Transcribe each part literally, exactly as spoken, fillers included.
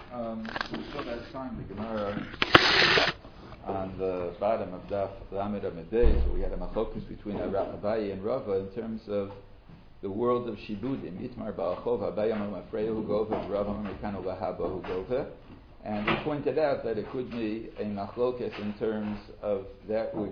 Um, we saw last time the Gemara on the bottom of Daf Lamed Amud Beis, where we had a machlokus between Abaye and Rava in terms of the world of Shibudim. Itmar Ba'achov, Abaye Amar Mafreya Hu Gova, Rava Amar Mekano Lahaba Hu Gova. And we pointed out that it could be a machlokus in terms of that which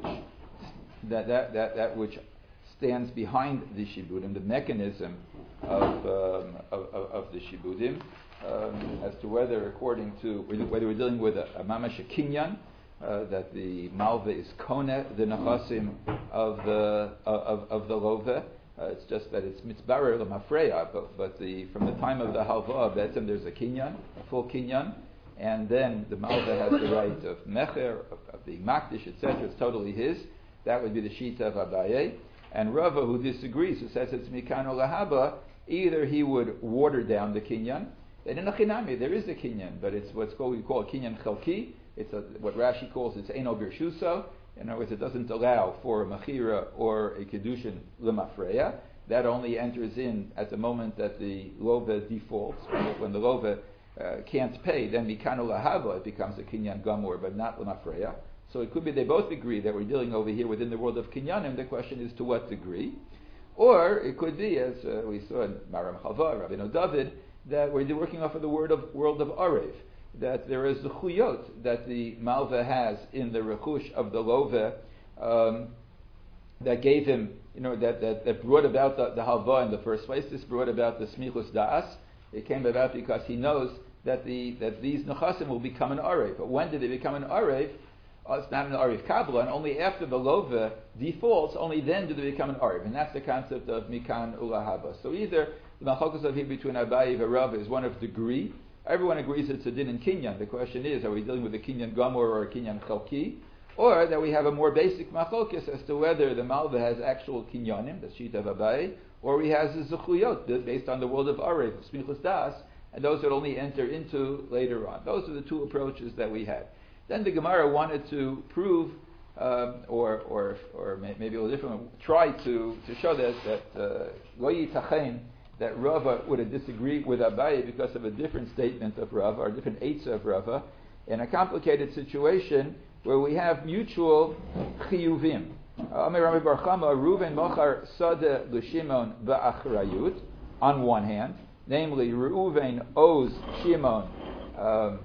that that that, that which stands behind the Shibudim, the mechanism of um, of, of, of the Shibudim. Um, as to whether, according to whether we're dealing with a, a mamash kinyan, uh, that the malva is kone the nachasim of the of of the love. Uh, it's just that it's mitzbarer l'mafreya, but but the from the time of the halva, betzem there's a kinyan, a full kinyan, and then the malva has the right of mecher, of, of the makdish, et cetera. It's totally his. That would be the shita of Abaye. And Rava, who disagrees, who says it's mikano lahaba, either he would water down the kinyan. And in a chinami, there is a kinyan, but it's what's called we call a kinyan chalki. It's a, what Rashi calls it's eno birshuso. In other words, it doesn't allow for a machira or a kedushin lemafreya. That only enters in at the moment that the lova defaults. When the lova uh, can't pay, then mikano lahava it becomes a kinyan gamur, but not lemafreya. So it could be they both agree that we're dealing over here within the world of kinyanim. The question is to what degree, or it could be as uh, we saw in Maram Chava, Rabbeinu David, that we're working off of the word of world of Arev, that there is the chuyot that the malva has in the rechush of the love um, that gave him, you know, that, that, that brought about the, the halva in the first place. This brought about the smichus da'as. It came about because he knows that the that these nechasim will become an Arev. But when did they become an Arev? Oh, it's not an Arev Kabbalah, and only after the love defaults, only then do they become an Arev. And that's the concept of Mikan Ulahaba. So either the machlokus of here between Abaye and Rav is one of degree. Everyone agrees it's a din in kinyan. The question is, are we dealing with a kinyan gamor or a kinyan chalki? Or that we have a more basic machlokus as to whether the malva has actual kinyanim, the sheet of Abaye, or he has a zechuyot based on the world of Arev, smichus das, and those would only enter into later on. Those are the two approaches that we had. Then the Gemara wanted to prove, um, or or or maybe a little different, try to, to show that that lo yitachen, that Rava would have disagreed with Abaye because of a different statement of Rava, or a different eitzah of Rava, in a complicated situation where we have mutual chiyuvim. Amir Rami Bar Chama, Reuven mochar sadeh l'Shimon ba'achrayut, on one hand, namely Reuven owes Shimon um,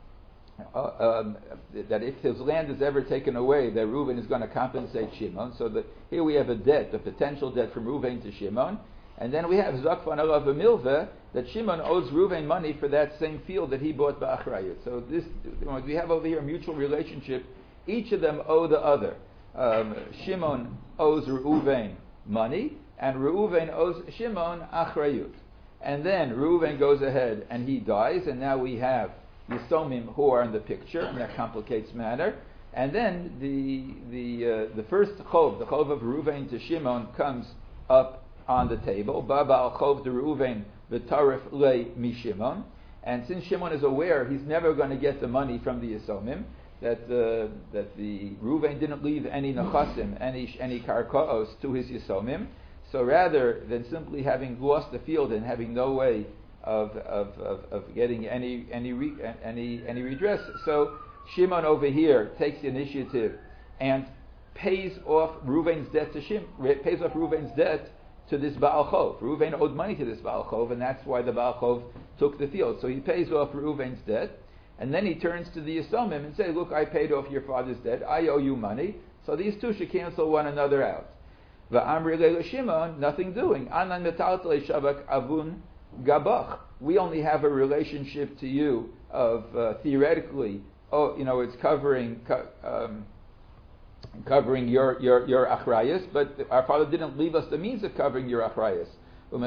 uh, um, that if his land is ever taken away, that Reuven is going to compensate Shimon. So that here we have a debt, a potential debt from Reuven to Shimon. And then we have Zakvan Alav Milveh, that Shimon owes Reuven money for that same field that he bought ba'achrayut. So this, we have over here a mutual relationship. Each of them owe the other. Um, Shimon owes Reuven money, and Reuven owes Shimon achrayut. And then Reuven goes ahead and he dies, and now we have Yisomim who are in the picture, and that complicates matter. And then the the uh, the first chov, the chov of Reuven to Shimon, comes up on the table. Baba al chov de Reuven v'tarif le mishimon. And since Shimon is aware he's never going to get the money from the Yisomim, that uh, that the Reuven didn't leave any nechasim, any any karkaos to his Yisomim. So rather than simply having lost the field and having no way of of, of, of getting any any re, any any redress, so Shimon over here takes the initiative and pays off Reuven's debt to Shim, pays off Reuven's debt to this Baal Chov. Reuven owed money to this Baal Chov, and that's why the Baal Chov took the field. So he pays off Reuven's debt, and then he turns to the Yisomim and says, "Look, I paid off your father's debt. I owe you money. So these two should cancel one another out." Va'amri le Shimon, nothing doing. Anan metaltele shavak avun gabach. We only have a relationship to you of uh, theoretically. Oh, you know, it's covering. Um, covering your your your achrayas, but our father didn't leave us the means of covering your achrayas. So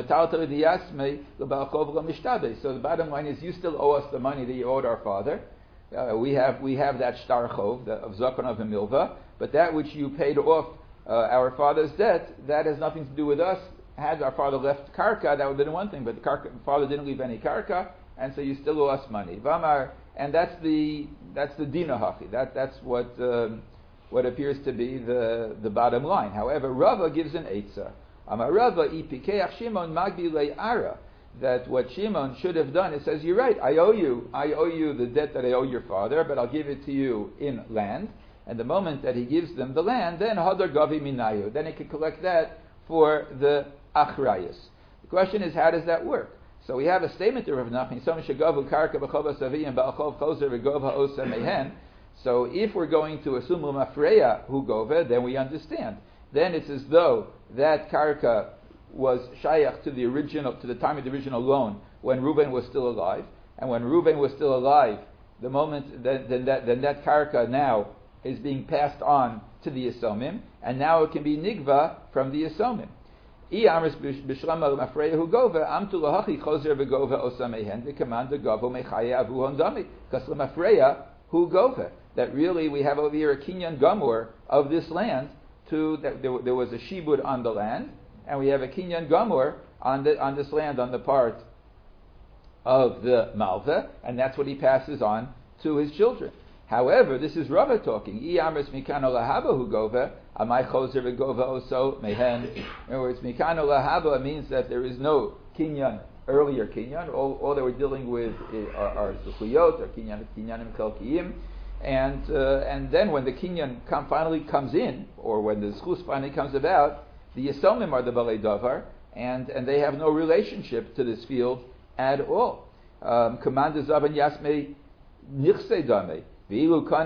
the bottom line is, you still owe us the money that you owed our father. Uh, we have we have that shtar chov of zakon of milva, but that which you paid off uh, our father's debt, that has nothing to do with us. Had our father left karka, that would have been one thing, but the karka, father didn't leave any karka, and so you still owe us money. Vamar, and that's the that's the dina hachi. That that's what. Um, what appears to be the, the bottom line. However, Rava gives an eitzah. Amar Rava ipikeach Shimon magbi le'ara. that what Shimon should have done, it says, you're right, I owe you, I owe you the debt that I owe your father, but I'll give it to you in land. And the moment that he gives them the land, then Hadar Gavi Minayu, then he can collect that for the Achrayas. The question is, how does that work? So we have a statement of Rav Nachman, so if we're going to assume L'mafreya hu gova, then we understand. Then it's as though that karka was shayach to the original, to the time of the original loan, when Reuben was still alive. And when Reuben was still alive, the moment then, then that then that karka now is being passed on to the Yisomim, and now it can be nigva from the Yisomim. That really we have over here a kinyan gamur of this land. To that there, there was a shibud on the land, and we have a kinyan gamur on the on this land on the part of the malva, and that's what he passes on to his children. However, this is Rava talking. In other words, mikano lahaba means that there is no kinyan, earlier kinyan. All, all that we're dealing with are, are zuchuyot, or kinyan, kinyanim chelkiyim. And uh, and then when the kinyan come, finally comes in, or when the zchus finally comes about, the Yisomim are the balei davar, and, and they have no relationship to this field at all. Commander Zavan Yasmei Nichse Dame. The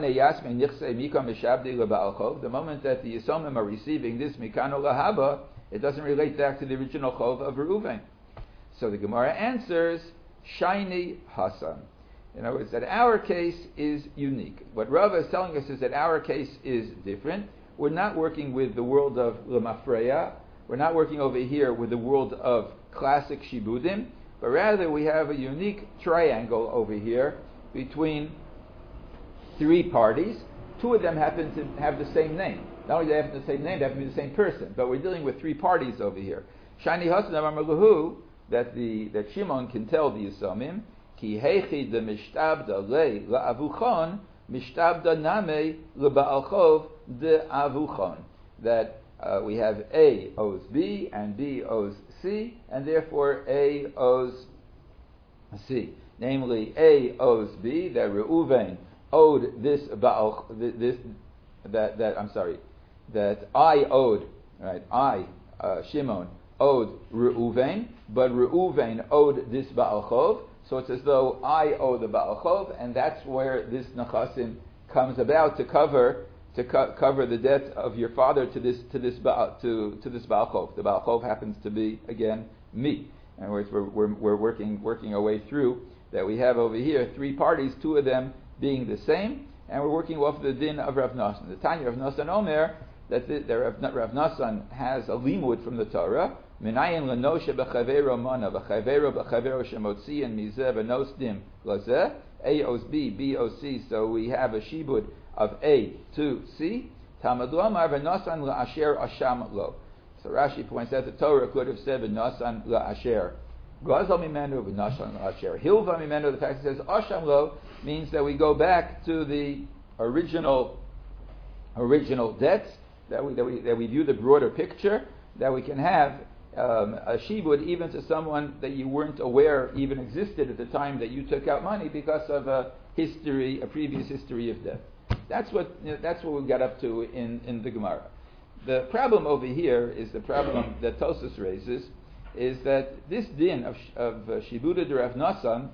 moment that the Yisomim are receiving this Mikano Lahaba, it doesn't relate back to the original Chov of Reuven. So the Gemara answers, Shiny Hasan. In other words, that our case is unique. What Rava is telling us is that our case is different. We're not working with the world of L'mafreya. We're not working over here with the world of classic Shibudim, but rather we have a unique triangle over here between three parties. Two of them happen to have the same name. Not only do they have the same name, they have to be the same person, but we're dealing with three parties over here. Shani Hasan Amar Lahu, that the that Shimon can tell the Yisomim, Ki heichi de mishtabda le la'avuchon, mishtabda name leba'alchov de avuchon. That uh, we have A owes B and B owes C, and therefore A owes C. Namely, A owes B, that Reuven owed this ba'al, this that that I'm sorry, that I owed, right? I uh, Shimon owed Reuven, but Reuven owed this ba'alchov. So it's as though I owe the Baal Chov, and that's where this Nachasim comes about to cover to co- cover the debt of your father to this to this Baal, to to this Baal Chov. The Baal Chov happens to be again me. In other words, we're, we're we're working working our way through that. We have over here three parties, two of them being the same, and we're working off the din of Rav Nassan. The Tanya of Nassan Omer that the, the Rav, Rav Nassan has a limud from the Torah. Minayin lenoshe b'chavero mana b'chavero b'chavero shemotzi and mizeh v'nosdim lazeh. A owes B, B owes C. So we have a shibud of A to C. Talmud lomar v'nosan la'asher asham lo. So Rashi points out the Torah could have said v'nosan la'asher gazal mimenu v'nosan la'asher hilva mimenu. The fact that it says asham lo means that we go back to the original original debts, that we that we that we view the broader picture, that we can have Um, a shibud even to someone that you weren't aware even existed at the time that you took out money because of a history, a previous history of debt. That's what you know, that's what we got up to in, in the Gemara. The problem over here is the problem that Tosfos raises, is that this din of, of uh, shibuda de Rav Nassan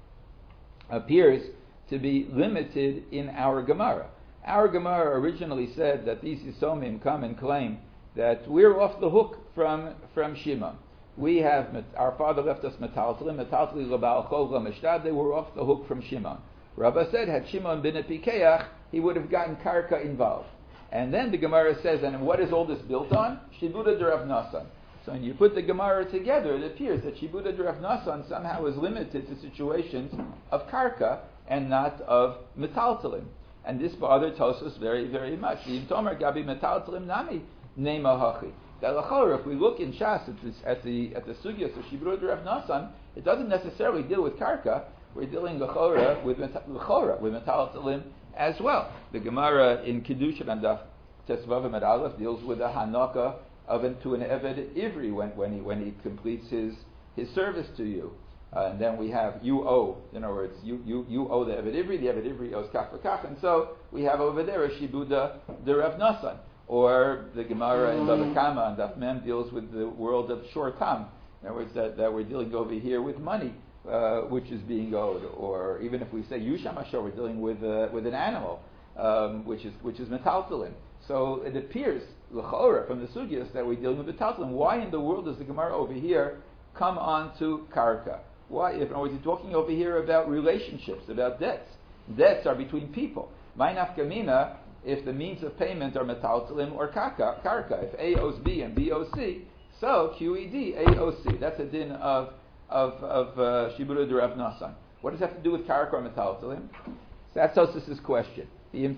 appears to be limited in our Gemara. Our Gemara originally said that these Yisomim come and claim that we're off the hook from from Shimon. We have our father left us metaltalim, metaltalim l'ba'al chov l'mishtab. They were off the hook from Shimon. Rabbah said, had Shimon been a pikeach, he would have gotten karka involved. And then the Gemara says, and what is all this built on? Shibuda de Rav Nassan. So when you put the Gemara together, it appears that Shibuda de Rav Nassan somehow is limited to situations of karka and not of metaltalim. And this bothered Tosfos very, very much. Yim Tomer gabi metaltalim nami. Nema hachi. That lachora, if we look in Shas at, this, at the at the sugyas of Shibuda de Rav Nassan, it doesn't necessarily deal with karka. We're dealing lachora with lachora with metaltalim as well. The Gemara in Kiddushin and Daf Tesvavim at Aleph deals with the hanaka of an, to an eved ivri when when he when he completes his his service to you. Uh, and then we have you owe, in other words, you, you, you owe the Eved Ivri, the Eved Ivri owes kach v'kach, and so we have over there a Shibuda de Rav Nosson. Or the Gemara in Bava Kama and Daf Mem deals with the world of shor tam. In other words, that, that we're dealing over here with money, uh, which is being owed. Or even if we say Yusham Ashor, we're dealing with uh, with an animal, um, which is which is metaltalin. So it appears, l'chora, from the sugyas that we're dealing with metaltalin. Why in the world does the Gemara over here come on to karka? Why? If, in other words, he's talking over here about relationships, about debts. Debts are between people. My nafkamina, if the means of payment are metaltalim or karka, karka, if A owes B and B owes C, so Q E D, A owes C. That's a din of of of uh, Shibuda de Rav Nosson. What does that have to do with karka or metaltalim? So that's Tosfos' question. Then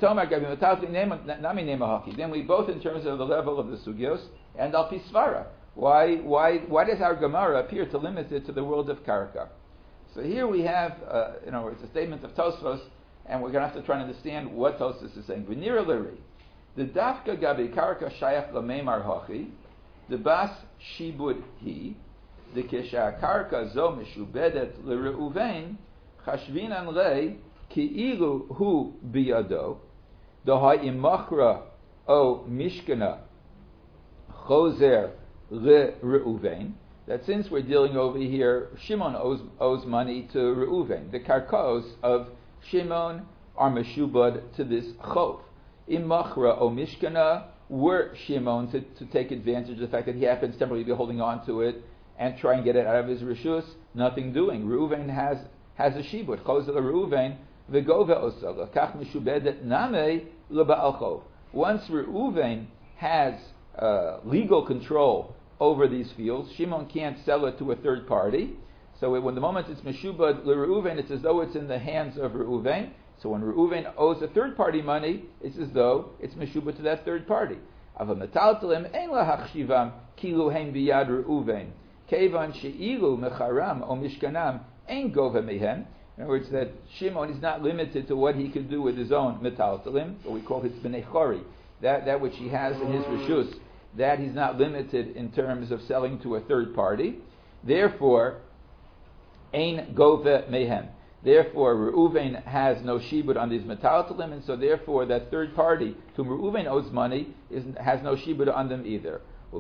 we both, in terms of the level of the sugyos and al pisvara. Why why why does our Gemara appear to limit it to the world of karka? So here we have, uh, you know, it's a statement of Tosfos. And we're going to have to try and understand what Tosfos is saying. V'nira l'ri, the dafka gabi karka shayach l'meimar hachi, the bas shibud hi, the kesha karka zo mishubedet l'reuven, chashvinan le ki'ilu hu biyado, the ha'imachra o mishkana chozer l'reuven, that since we're dealing over here, Shimon owes, owes money to Reuven, the karkos of Shimon are meshubad to this chov. Imachra o mishkana, were Shimon to, to take advantage of the fact that he happens temporarily to be holding on to it and try and get it out of his reshus, nothing doing. Reuven has has a shibud. Chozel Reuven v'gove osala kach meshubedet name leba'al chov. Once Reuven has uh, legal control over these fields, Shimon can't sell it to a third party. So it, when the moment it's meshubad l'Reuven, it's as though it's in the hands of Reuven. So when Reuven owes a third party money, it's as though it's meshubad to that third party. Ava metaltalim ein lahachshivam kilu hein biyad Reuven kevan sheilu mecharam o mishkanam ein gova mehem. In other words, that Shimon is not limited to what he can do with his own metaltalim, what we call his bnei chori, that that which he has in his reshus, that he's not limited in terms of selling to a third party. Therefore, Ein gove mehem. Therefore, Reuven has no shibud on these metaltalim, and so therefore that third party to whom Reuven owes money is, has no shibud on them either.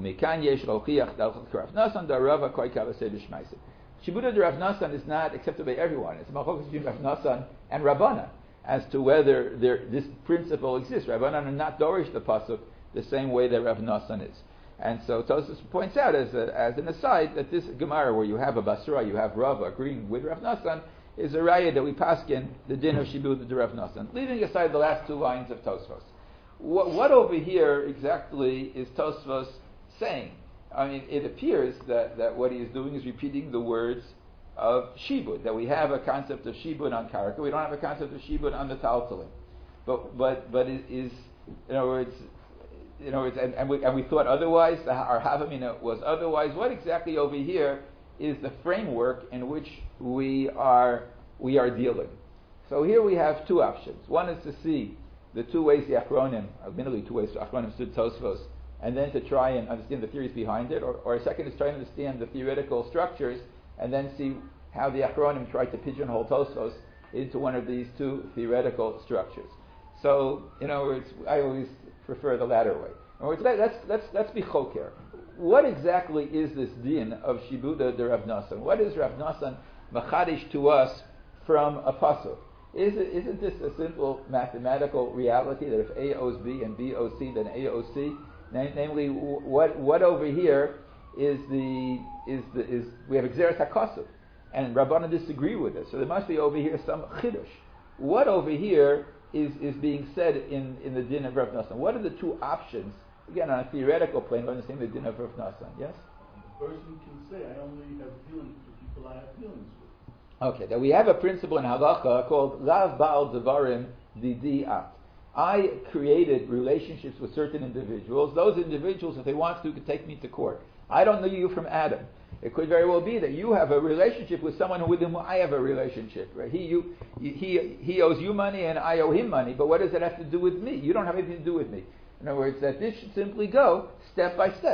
Shibud de Rav Nosson is not accepted by everyone. It's a machlokes between Rav Nosson and Rabbanan as to whether there, this principle exists. Rabbanan are not dorish the pasuk the same way that Rav Nosson is. And so Tosfos points out as a, as an aside that this Gemara where you have a Basra, you have Rav agreeing with Rav Nosson, is a raya that we paskin the din of Shibud de Rav Nosson. Leaving aside the last two lines of Tosfos. What, what over here exactly is Tosfos saying? I mean, it appears that, that what he is doing is repeating the words of Shibud, that we have a concept of Shibud on Karka, we don't have a concept of Shibud on the Taltalim. But, but, but it is, in other words, You know, and, and, we, and we thought otherwise, our Havamina was otherwise. What exactly over here is the framework in which we are we are dealing? So here we have two options. One is to see the two ways the Achronim, admittedly two ways the Achronim stood Tosfos, and then to try and understand the theories behind it, or, or a second is try and understand the theoretical structures, and then see how the Achronim tried to pigeonhole Tosfos into one of these two theoretical structures. So, you know, it's, I always prefer the latter way. In other words, let's, let's, let's be choker. What exactly is this din of Shibuda de Rav Nosson? What is Rav Nosson machadish to us from a pasuk? Is it, isn't this a simple mathematical reality that if A owes B and B owes C, then A owes C? Nam- namely, what what over here is the is the is we have Exeris HaKosov, and Rabbanan disagree with it. So there must be over here some chidush. What over here is, is being said in, in the din of Rav Nosson? What are the two options? Again, on a theoretical plane, we understand the din of Rav Nosson. Yes? The person can say, I only have dealings with people I have dealings with. Okay, that we have a principle in halacha called Lav Baal Devarim Didi At. I created relationships with certain individuals. Those individuals, if they want to, could take me to court. I don't know you from Adam. It could very well be that you have a relationship with someone with whom I have a relationship. Right? He, you, he, he owes you money and I owe him money, but what does that have to do with me? You don't have anything to do with me. In other words, that this should simply go step by step.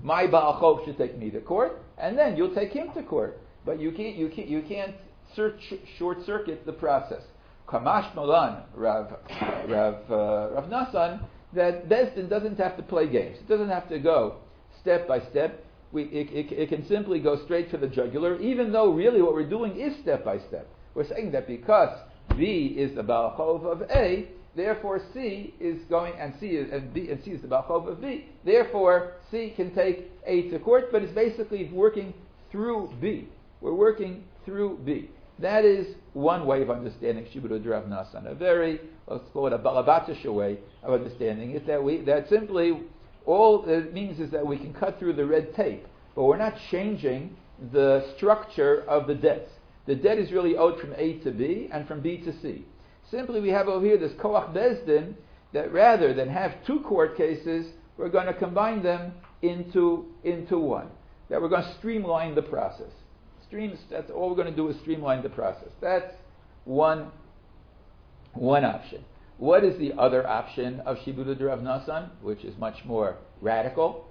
my Baal Chov should take me to court, and then you'll take him to court. But you can't, you can't, you can't search, short circuit the process. Kamash Malan, Rav, Rav, uh, Rav Nassan, that Bezdin doesn't have to play games. It doesn't have to go step by step. We, it, it, it can simply go straight for the jugular, even though really what we're doing is step by step. We're saying that because B is the Baal Chov of A, therefore C is going, and C is, and B, and C is the Baal Chov of B, therefore C can take A to court, but it's basically working through B. We're working through B. That is one way of understanding Shibud Rav Nassan. A very, let's call it a Balabatisha way of understanding it, that we, that simply, all it means is that we can cut through the red tape, but we're not changing the structure of the debts. The debt is really owed from A to B and from B to C. Simply we have over here this Koach Bezdin, that rather than have two court cases, we're going to combine them into, into one. That we're going to streamline the process. Streams, that's all we're going to do is streamline the process. That's one, one option. What is the other option of Shibud Rav Nassan, which is much more radical?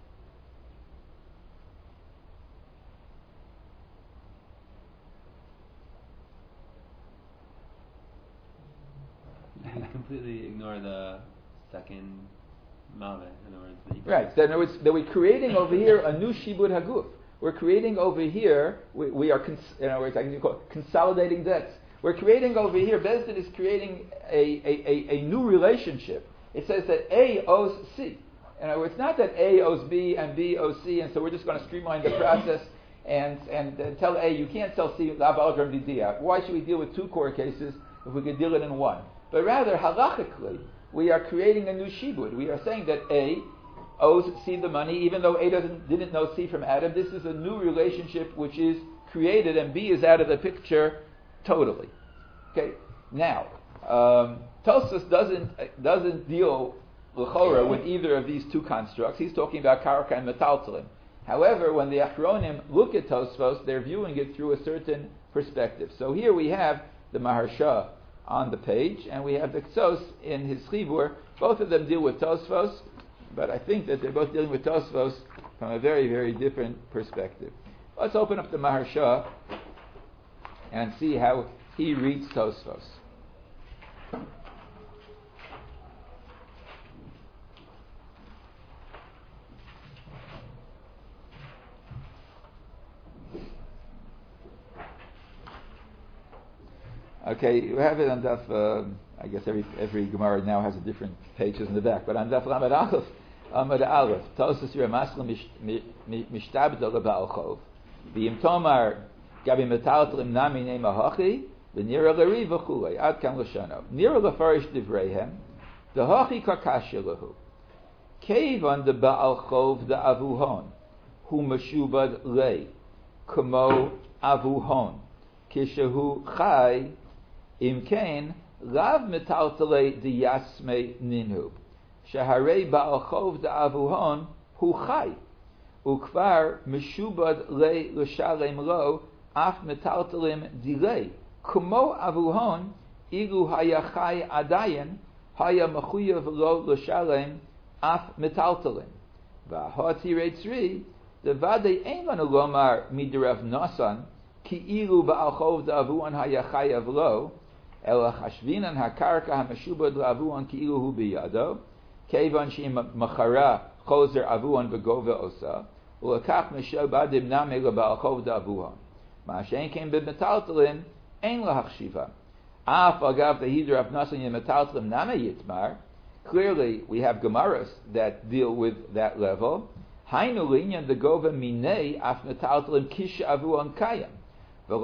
You completely ignore the second malve. In other words, that you Right. So in other words, that we're creating over here a new Shibud Haguf. We're creating over here, we, we are, cons- in other words, I can call it consolidating debts. We're creating over here, Bezdin is creating a, a, a, a new relationship. It says that A owes C. In other words, it's not that A owes B and B owes C, and so we're just going to streamline the process and, and, and tell A, you can't tell C, why should we deal with two court cases if we could deal it in one? But rather, halachically, we are creating a new shibud. We are saying that A owes C the money, even though A doesn't didn't know C from Adam. This is a new relationship which is created, and B is out of the picture totally. Okay. Now, um, Tosfos doesn't doesn't deal l'chora with either of these two constructs. He's talking about karka and metaltalim. However, when the Achronim look at Tosfos, they're viewing it through a certain perspective. So here we have the Maharsha on the page, and we have the Ksos in his Chibur. Both of them deal with Tosfos, but I think that they're both dealing with Tosfos from a very, very different perspective. Let's open up the Maharsha and see how he reads Tosfos. Okay, you have it on Daf, uh, I guess every every Gemara now has a different pages in the back, but on Daf Lamed Aleph, Amud Aleph, Tosfos Yira Maslim Mishtabdel Ba'al Chov, V'im Tomar Gabi Metaltalim Nami Nema Hachi, V'nira L'ri V'chulei, Ad Kam L'shano, Nira L'farish Divreihem, D'Hachi Kakashya L'hu, Kevan De Ba'al Chov De Avuhon, Hu Meshubad Lei, Kamo Avuhon, Kishahu Chai, Imkain, Rav metaltale diyasme ninhu. Shaharei ba'al chov da'avuhon hu chai. Ukvar meshubad le l'shalem lo af metaltalim dilei. Kumo avuhon ilu haya chai adayin haya mechuyev lo l'shalem af metaltalim. V'ahoti reitzri devadei ein lanu lomar midirav nasan ki ilu ba'al chov da'avuhon haya chayav lo. Ela chashvinan hakarka hameshubad la'avuon ki'ilu hu biyado, kevan she'im machara chozer avuon v'gove osa, u'lekach meshobadim name leba'al chov da'avuon. Ma'ashen came b'metaltalin, ein lahachshiva. Af agav tehidr av nasan yemetaltalim name yitmar. Clearly, we have Gemaras that deal with that level. Hainu linyan the gove minei af metaltalim kish avuon kayam. So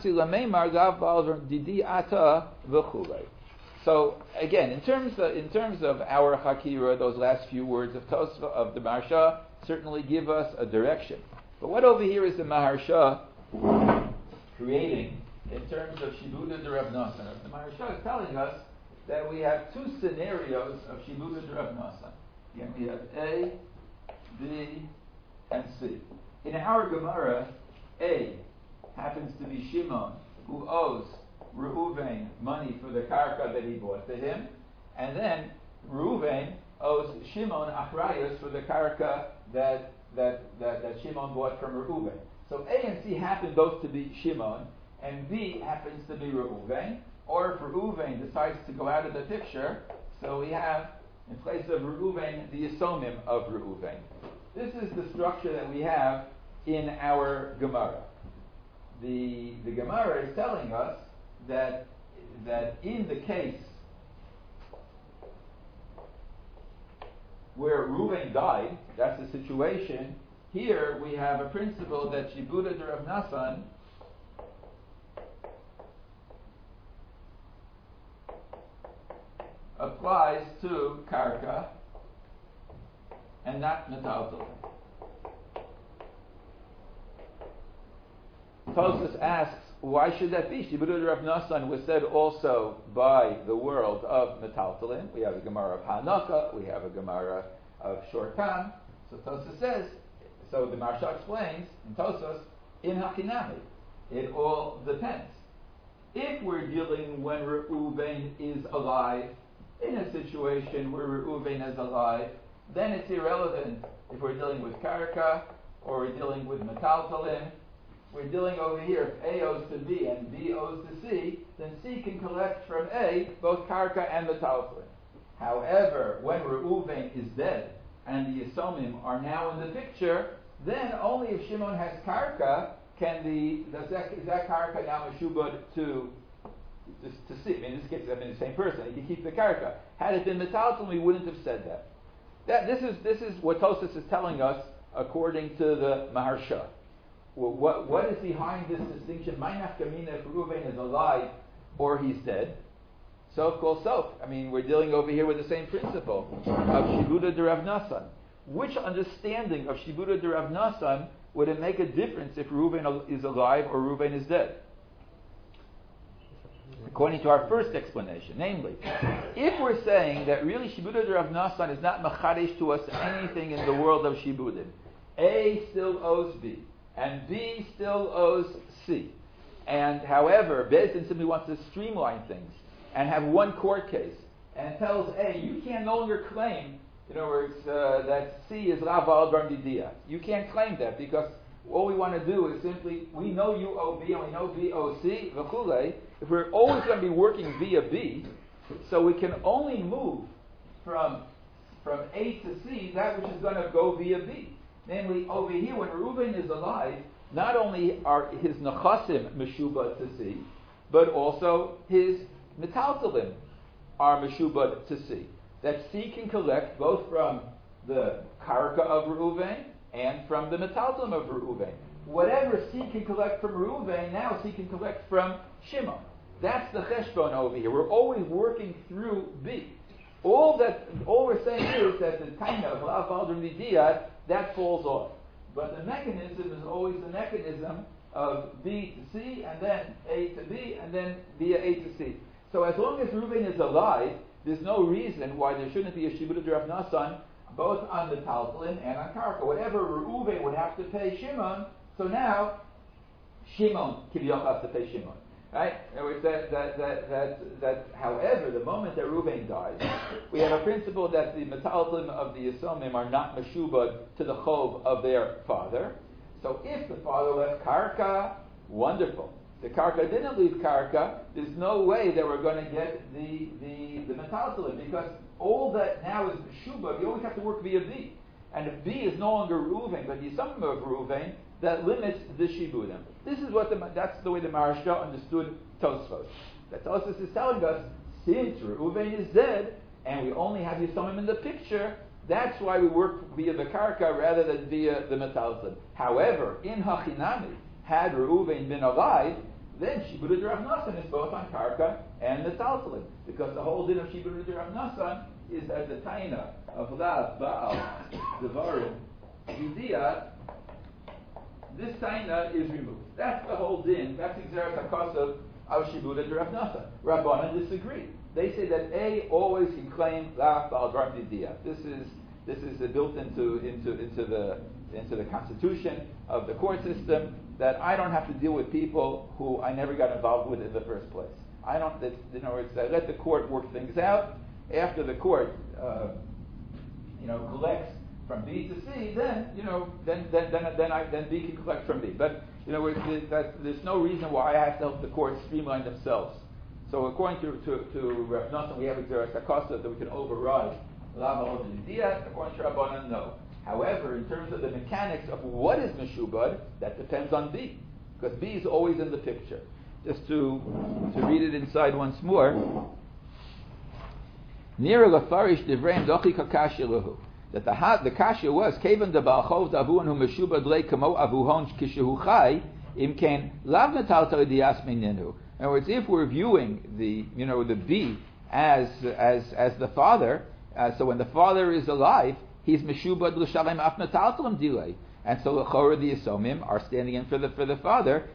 again, in terms of, in terms of our Hakira, those last few words of Tosfa of the Maharsha certainly give us a direction. But what over here is the Maharsha creating in terms of Shibuda de Rav Nassan? The Maharsha is telling us that we have two scenarios of Shibuda de Rav Nassan. Again, we have A, B, and C. In our Gemara, A happens to be Shimon, who owes Reuven money for the karka that he bought to him, and then Reuven owes Shimon achrayus for the karka that that, that, that Shimon bought from Reuven. So A and C happen both to be Shimon, and B happens to be Reuven. Or if Reuven decides to go out of the picture, so we have, in place of Reuven, the Yisomim of Reuven. This is the structure that we have in our Gemara. The, the Gemara is telling us that, that in the case where Reuven died, that's the situation. Here we have a principle that Shibuda de Rav Nasan applies to Karka and not Metaltal. Tosfos asks, why should that be? Shibuda de Rav Nasan was said also by the world of Metaltalin. We have a Gemara of Hanaka, we have a Gemara of Shortam. So Tosfos says, so the Maharsha explains in Tosfos, in Hakinami, it all depends. If we're dealing when Reuven is alive, in a situation where Reuven is alive, then it's irrelevant if we're dealing with Karka or we're dealing with Metaltalin. We're dealing over here, if A owes to B and B owes to C, then C can collect from A both Karka and Metaltalin. However, when Reuven is dead and the Yisomim are now in the picture, then only if Shimon has Karka can the, does that, is that Karka now Meshubad to To, to see. I mean, in this case, I mean, the same person. He can keep the karka. Had it been metaltal, we wouldn't have said that. That this is this is what Tosfos is telling us according to the Maharsha. Well, what what is behind this distinction? My nafkamina if Reuven is alive or he's dead. So called so. I mean, we're dealing over here with the same principle of Shibuda de Rav Nasan. Which understanding of Shibuda de Rav Nasan would it make a difference if Reuven is alive or Reuven is dead? According to our first explanation, namely, if we're saying that really Shibuda de Rav Nasan is not machadesh to us anything in the world of Shibudim, A still owes B, and B still owes C, and however, Beis Din simply wants to streamline things and have one court case, and tells A, you can no longer claim, in other words, uh, that C is Rav al Didia. You can't claim that because all we want to do is simply, we know you owe B and we know B owes C, v'chulei. If we're always going to be working via B, so we can only move from, from A to C that which is going to go via B. Namely, over here, when Reuven is alive, not only are his nechasim meshubad to C, but also his metaltalim are meshubad to C. That C can collect both from the karka of Reuven and from the metaltalim of Reuven. Whatever C can collect from Reuven, now C can collect from Shimon. That's the cheshbon over here. We're always working through B. All that, all we're saying is that the taina of Rav al Midiyat, that falls off. But the mechanism is always the mechanism of B to C, and then A to B, and then via A to C. So as long as Reuven is alive, there's no reason why there shouldn't be a Shibuda de Rav Nasan both on the Taltalin and on Karka. Whatever Reuven would have to pay Shimon, so now Shimon Kivyoch has to pay Shimon. Right? In other words, that, that, that, that, that, however, the moment that Reuven dies, we have a principle that the Metaltalim of the Yisomim are not Meshubad to the Chov of their father. So if the father left Karka, wonderful. The Karka didn't leave Karka, there's no way that we're going to get the, the, the Metaltalim, because all that now is Meshubad, you always have to work via B. And if B is no longer Reuven, but the Yisomim of Reuven, that limits the Shibudim. This is what the, that's the way the Maharsha understood Tosfos. That Tosfos is telling us, since Reuven is dead, and we only have Yisomim in the picture, that's why we work via the Karka rather than via the Metaltalim. However, in Hachinami, had Reuven been alive, then Shibuda de Rav Nasan is both on Karka and Metaltalim. Because the whole din of Shibuda de Rav Nasan is as the taina of Lav, Baal, Devarim, Yudiyah. This taina is removed. That's the whole din. That's Xeris HaKosav of Shibuda de Rav Nasan. Rabbanan disagree. They say that A always can claim Lav, Baal, Devarim, Yudiyah. This is this is uh, built into into into the into the constitution of the court system, that I don't have to deal with people who I never got involved with in the first place. I don't, in other words, I let the court work things out. After the court, uh, you know, collects from B to C, then you know, then then then then, I, then B can collect from B. But you know, it's, that, there's no reason why I have to help the courts streamline themselves. So according to to to Rav Nosson, we have a Xeris HaKosav that we can override Lama Od Yediyah. According to Rabbanan, no. However, in terms of the mechanics of what is Meshubad, that depends on B, because B is always in the picture. Just to to read it inside once more. Nira lafarish divreim dochi kakashia lahu. That the ha, the kasha was kevan de ba'achov davuan hu meshubad lei kamo avuhon kishehu chai imken lav metaltal dias minenu. In other words, if we're viewing the you know the B as as as the father, uh, so when the father is alive, he's meshubad l'shalem af metaltalim dilei. And so the Chora, the Yisomim, are standing in for the for the father.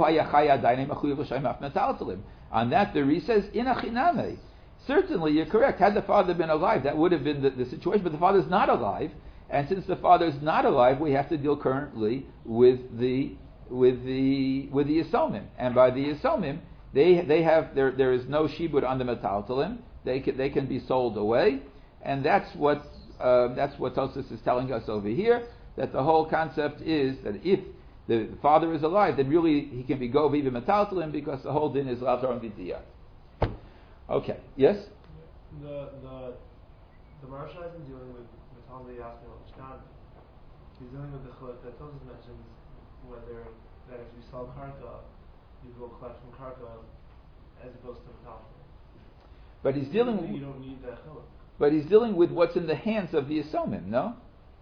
On that, the Ri says, Inachiname. Certainly, you're correct. Had the father been alive, that would have been the, the situation. But the father's not alive, and since the father's not alive, we have to deal currently with the with the with the Yisomim. And by the Yisomim, they they have there there is no shibud on the metaltalim. They can they can be sold away, and that's what uh, that's what Tosfos is telling us over here. That the whole concept is that if the father is alive, then really he can be go viva metaltalim because the whole din is lazar and vidiyah. Okay. Yes. The the the Maharsha isn't dealing with metaltalim yasmil shnan. He's dealing with the chiluk that Tosfos mentions, whether that if you sell karka, you go collect from karka as opposed to metaltalim. But he's dealing. You, you don't need that chiluk. But he's dealing with what's in the hands of the Yisomim, no?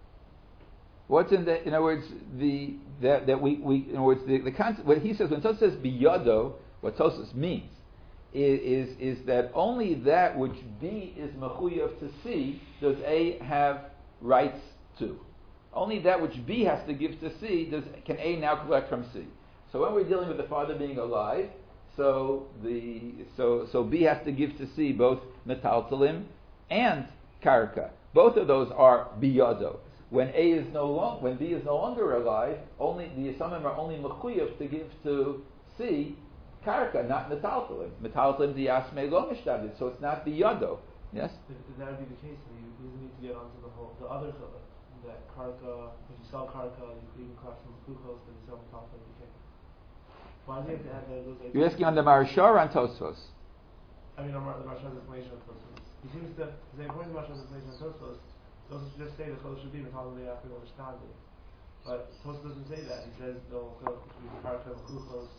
What's in the, in other words, the that, that we, we in other words, the, the concept, what he says when Tosfos says biyado, what Tosfos means is, is is that only that which B is mechuyev to C does A have rights to. Only that which B has to give to C does can A now collect from C. So when we're dealing with the father being alive, so the so so B has to give to C both metaltalim and karka. Both of those are biyado. When A is no long, when B is no longer alive, only the Yisomim are only mechuyev to give to C karka, not metaltalim. Metaltalim diyasmei lo mishtadid, so it's not biyado. Yes. If, if that would be the case, then you, you need to get onto the whole the other chiluk that karka. If you sell karka, you can even collect from kuchos, but you sell metaltalim, you can't. Why do you have to add those ideas? You're asking on the Maharsha or on Tosfos? I mean, on the Maharsha's explanation of Tosfos. He seems to say, according to the Maharsha's explanation of Tosfos, Tosfos just say the chiluk should be metaltalim after understanding. But Tosfos doesn't say that. He says no chiluk between karka and kuchos.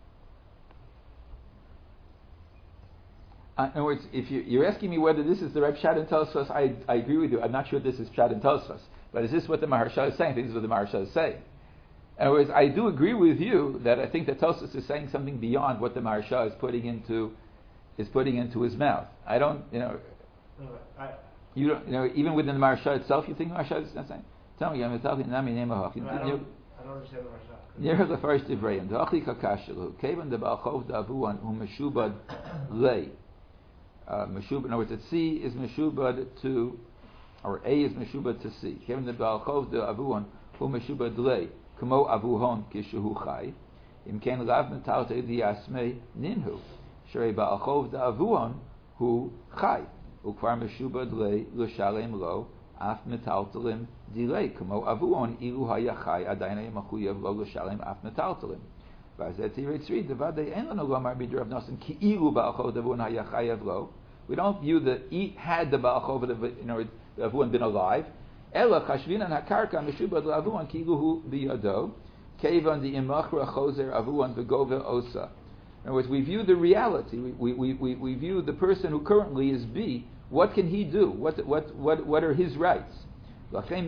Uh, in other words, if you, you're asking me whether this is the Reb Pshat in Tosfos, I, I agree with you. I'm not sure this is Pshat in Tosfos. But is this what the Maharsha is saying? I think this is what the Maharsha is saying. In other words, I do agree with you that I think that Tosfos is saying something beyond what the Maharsha is putting into is putting into his mouth. I don't, you know, No, I, you don't, you know, even within the Maharsha itself, you think the Maharsha is not saying. Tell me, I'm talking. Nami name no, I don't. I don't understand the Maharsha. Near the first Ibrahim, the Achli Kakashalu, Kavan the Balchov the Avuan, who Meshubad lay. Meshubad, in other words, that C is Meshubad to, or A is Meshubad to C. Kavan the Balchov the Avuan, who Meshubad lay. Kamo Avuhon Kishuhu Chai. Im Ken Lav Mental Te'di Yasmei Ninhu. Shrei Balchov the Avuan, who Chai. Ukvar Meshubad lay, L'Shalem Lo, Af Metaltalim delay. Kamo Avuon Ilu Hayachai Adainay Machuyev Lo L'Shalem Af Metaltalim. Vazeti Ritzri Devadei En Lano Gomar B'Dir Rav Nosson Ki Ilu Ba'achov Avuon Hayachayev Lo. We don't view the e had the Ba'achov you know the Avuon been alive. Ela Chashvinan Hakarka Meshubad L'Avuon Ki Ilu Hu B'Yado. Kevan the Imachra Choser Avuon V'Gove Osa. In other words, we view the reality. We, we, we, we view the person who currently is B. What can he do? What what what what are his rights? Um, that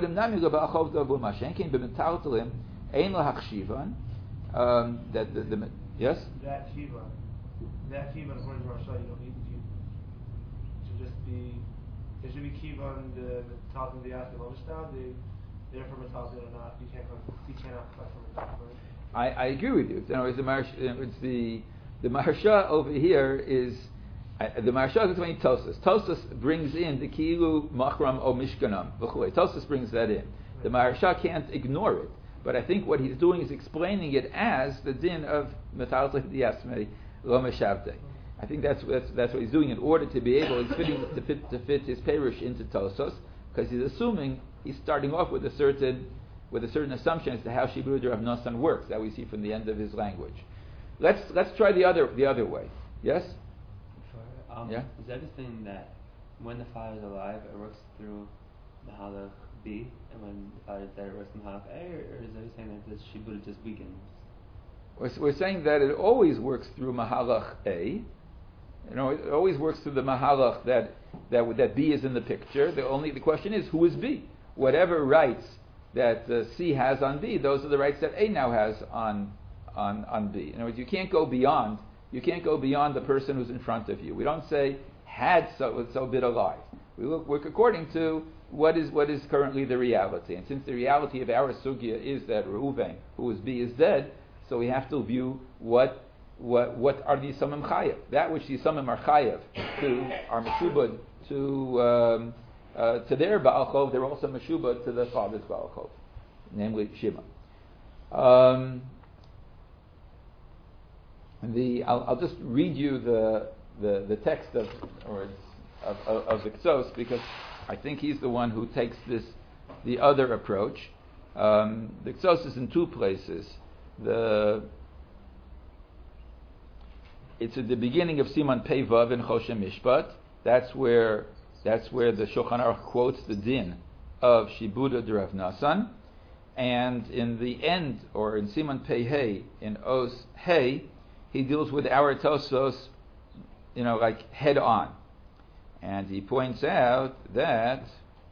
the, the, the yes. That kiva, that kiva according to Maharsha, you don't need the kiva. It should just be. It should be kiva on the metaltalim the asking Lomishtab. They therefore metaltalim or not. You can't you cannot collect from metaltalim. I, I agree with you. In other words, the Maharsha, it's the the Maharsha over here is. Uh, the Maharsha is explaining Tosfos. Tosfos brings in the Kilu Machram O Mishkanam. Tosfos brings that in. The Maharsha can't ignore it. But I think what he's doing is explaining it as the din of Metaltalim Diasmei Lo Meshavdei. I think that's, that's that's what he's doing in order to be able, he's fitting to fit to fit his perush into Tosfos, because he's assuming he's starting off with a certain with a certain assumption as to how Shibud Rav Nosson works, that we see from the end of his language. Let's let's try the other the other way. Yes? Sure. Um, Yeah? Is that just saying that when the father is alive, it works through Mahalach B, and when the father is dead, it works through Mahalach A, or, or is that saying that the Shibud just weakens? We're, we're saying that it always works through Mahalach A. You know, it always works through the Mahalach that that that B is in the picture. The only the question is, who is B? Whatever rights that uh, C has on B, those are the rights that A now has on on on B. In other words, you can't go beyond you can't go beyond the person who's in front of you. We don't say had so so been alive. We look work according to what is what is currently the reality. And since the reality of our sugya is that Reuven, who is B, is dead, so we have to view what what what are the Yisamim Chayev. That which the Yisamim are Chayev to are Meshubad to um, uh, to their Baal Chov, they're also Meshubad to the father's Baal Chov, namely Shima. Um, the I'll, I'll just read you the the, the text of or of, of, of the Ksos, because I think he's the one who takes this the other approach. Um, the Ksos is in two places. The It's at the beginning of Siman Pei Vav in Choshen Mishpat. That's where that's where the Shulchan Aruch quotes the din of Shibuda de Rav Nasan, and in the end, or in Siman Pei Hey in Os Hey, he deals with our Tosos, you know, like head on, and he points out that.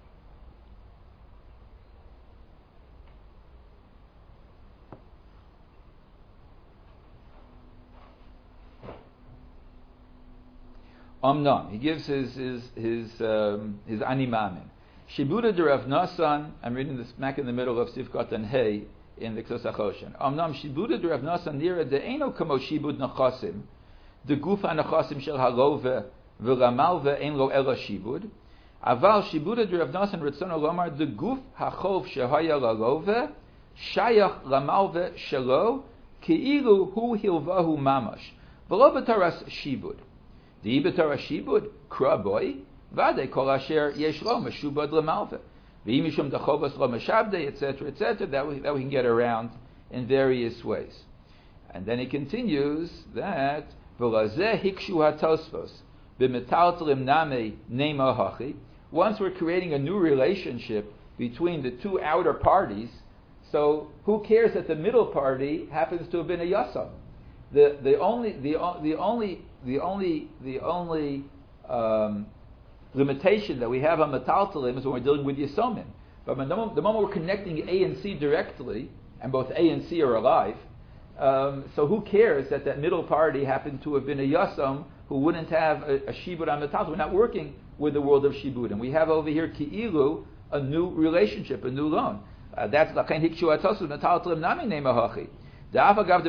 Omnam. He gives his his his um, his animamin. Shibuda de Rav Nasan. I'm reading this smack in the middle of Sivkot and Hey in the Ksos HaChoshen. Omnam Shibuda de Rav Nasan nira de eino kamo shibud nachasim. De gufa nachasim shel halove v'ramal ve'ein lo ela shibud. Aval Shibuda de Rav Nasan ritzono lomar de guf hachov shehaya lalove shayach ramal ve'shelo keilu hu hilvahu mamash v'lo b'taras shibud. The Ibetar Shibud, Kraboy, Vade Kol Asher Yesh Lo Meshubad Lemalve, V'imishum Dachovas Lo Meshabde, et cetera, et cetera. That we that we can get around in various ways. And then he continues that V'lazeh Hikshu HaTosfos B'metaltelim Name Nema Hachi. Once we're creating a new relationship between the two outer parties, so who cares that the middle party happens to have been a Yasam? The the only the the only the only the only um, limitation that we have on metaltalim is when we're dealing with Yisomim. But when the, moment, the moment we're connecting A and C directly, and both A and C are alive, um, so who cares that that middle party happened to have been a Yasam who wouldn't have a, a Shibud on metaltalim? We're not working with the world of Shibud, and we have over here Ki'ilu, a new relationship, a new loan. Uh, that's Lachen Hikshu Atosu metaltalim Nami Nema Hachi. Then Hametatu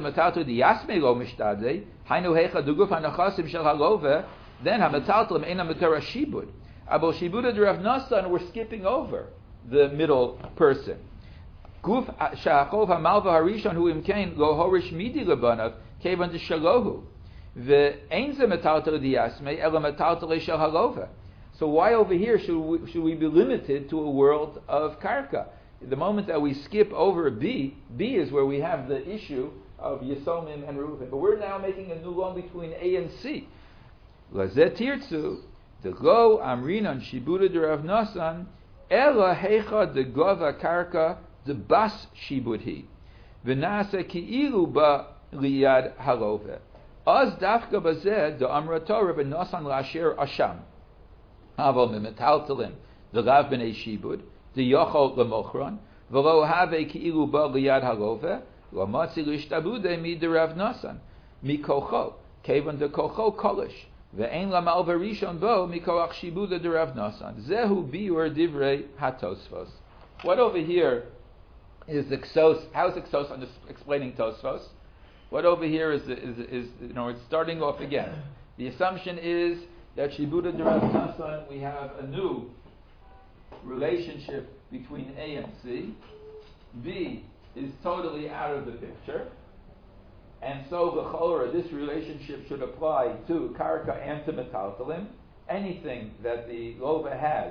Eina Matera Shibud. Abel Shibuda de Rav Nasan, we're skipping over the middle person. Guf Shachov Hamalva Harishon Hu Imkain Lo Horish Midi Lebanav Kevan de Shalohu. The Ein Ze Metaltel de Yasme Ela Metaltel Shel Halova. So why over here should we, should we be limited to a world of Karka? The moment that we skip over B, B is where we have the issue of Yisomim and Reuven. But we're now making a new loan between A and C. Lazet tirtzu, the go amrinan shibuda de Rav Nasan, ela hecha de gova karka de bas shibudhi, v'nasa ki'ilu ba liyad halove. Az dafka bazeh de amrato Rav Nasan lasher asham. Havel mimetaltelim, the lav b'nei shibud, the yochol lemochron, v'lo have ki'ilu ba liyad halove, lo matzi lishtabude mi de Rav Nasan, mi kocho, kevan de kocho kolish, ve'ein lamal v'rishon bo mi koach shibuda de Rav Nasan. Zehu biur divrei hatosfos. What over here is the Ksos? How is the Ksos under, explaining Tosfos? What over here is, is, is, you know, it's starting off again. The assumption is that shibuda de Rav Nasan, we have a new relationship between A and C. B is totally out of the picture. And so the Chorah, this relationship should apply to Karka and to Metaltalim. Anything that the Lova has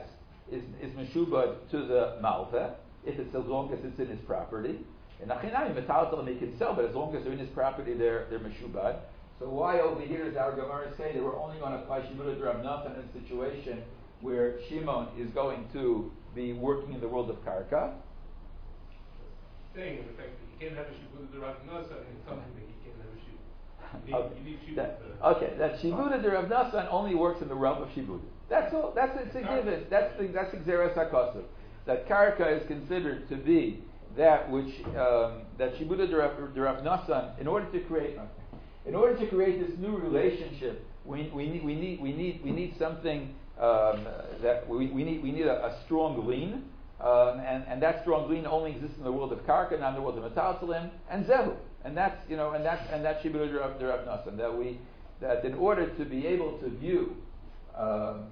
is is meshubad to the malva if it's as long as it's in his property. And achinami metaltalim he can sell, but as long as they're in his property, they're they're meshubad. So why over here does our Gemara say that we're only going to apply shibud to Rav Nathan in a situation where Shimon is going to be working in the world of karka? Saying in effect that you can't have a shibud to Rav Nathan and tell him that he can't have a shibud. You need, Okay. you need shibud. That, to- okay, that shibud to Rav Nathan only works in the realm of shibud. That's all. That's it's a given. That's the that's Xeris HaKosov. That karka is considered to be that which um, that shibud to Rav, to Rav Nathan, in order to create in order to create this new relationship, we we need we need we need we need something um, that we, we need we need a, a strong lean. Um, and, and that strong lean only exists in the world of karka, not in the world of metaltalim and zehu, and that's you know, and that's and that's shibud to Rav Nathan. That we that in order to be able to view, um,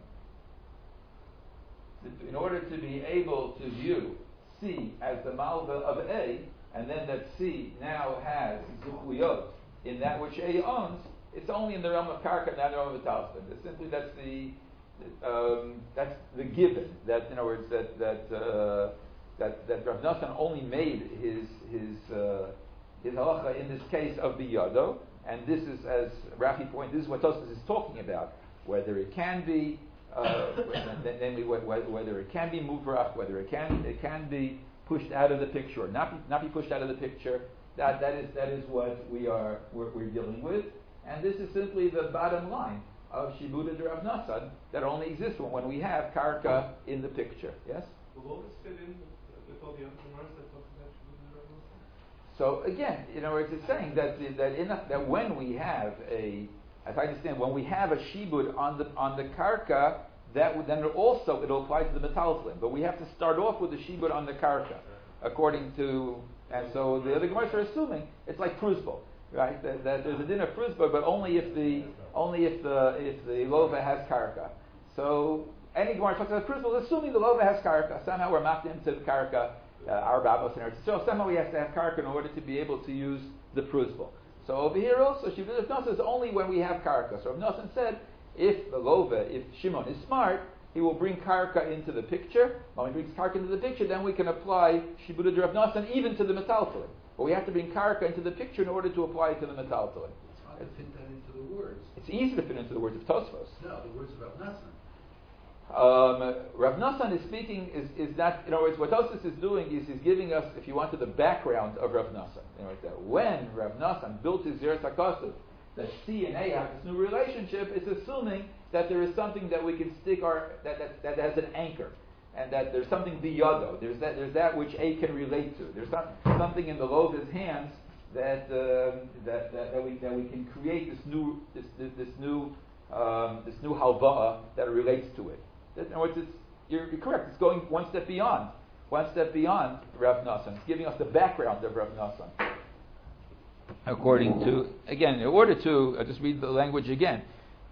in order to be able to view C as the malva of A, and then that C now has zuchuyot in that which A owns, it's only in the realm of karka, not in the realm of metaltalim. It's simply that's the Um, that's the given. That in other words, that that uh, that that Rav Nathan only made his his uh, his halacha in this case of biyado, and this is, as Rafi pointed, this is what Tosfos is talking about. Whether it can be, uh, namely whether it can be muvrach, whether it can it can be pushed out of the picture, or not be, not be pushed out of the picture. That that is that is what we are we're, we're dealing with, and this is simply the bottom line of shibud to Rav Nathan that only exists when, when we have karka in the picture. Yes? Will all this fit in with, with all the other Gemaras that talk about shibud to Rav Nathan? So again, you know, it's saying that that in a, that when we have a, as I understand, when we have a shibud on the on the karka, that would, then it also it'll apply to the metaltalim. But we have to start off with the shibud on the karka, according to, and so the other Gemaras are assuming it's like prusbo. Right, that, that there's a din of prusba, but only if the only if the if the lova has karka. So any Gemara talks about prusba, assuming the lova has karka. Somehow we're mapped into the karka, uh, our babos and so somehow we have to have karka in order to be able to use the prusba. So over here also, shibud Nathan is only when we have karka. So Rav Nathan said, if the lova, if Shimon is smart, he will bring karka into the picture. When he brings karka into the picture, then we can apply shibud Rav Nathan even to the metaltalim. But we have to bring karka into the picture in order to apply it to the metaltalim. It's hard to fit that into the words. It's easy to fit into the words of Tosfos. No, the words of Rav Nathan. Um, Rav Nathan is speaking, is, is not, in other words, what Tosfos is doing is he's giving us, if you want, to the background of Rav Nathan. In other words, that when Rav Nathan built his Xeris HaKosov, that C and A have this new relationship, it's assuming that there is something that we can stick our, that, that, that has an anchor. And that there's something biyado. There's that. There's that which A can relate to. There's some, something in the lova's hands that, um, that that that we that we can create this new this this, this new um, this new halva'a that relates to it. That, in other words, it's, you're, you're correct. It's going one step beyond, one step beyond Rav Nathan. It's giving us the background of Rav Nathan. According to, again, in order to uh, just read the language again.